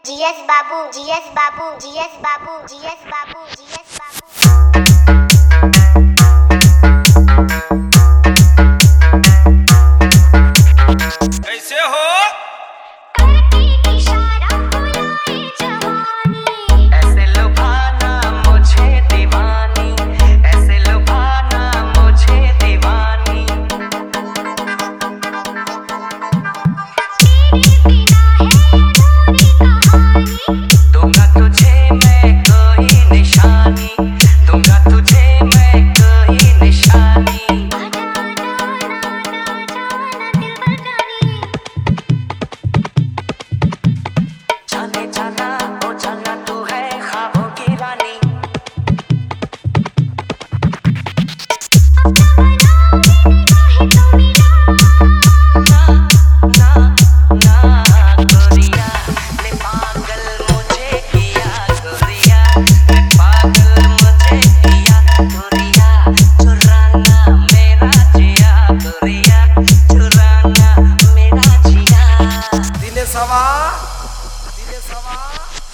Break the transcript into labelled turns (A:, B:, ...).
A: GS Babu GS Babu GS Babu GS Babu GS Babu.
B: कैसे हो
C: ऐसे लुभाना मुझे दीवानी, ऐसे लुभाना मुझे दीवानी। दूंगा तुझे मैं कोई निशानी, दूंगा तुझे मैं कोई निशानी। जाने जाना ओ जाना तू है ख्वाबों की रानी। ना ना ना गोरिया ने पागल मुझे किया, गोरिया ने पागल मुझे किया। गोरिया चुराना मेरा जिया, गोरिया चुराना मेरा जिया।
B: दिले सवा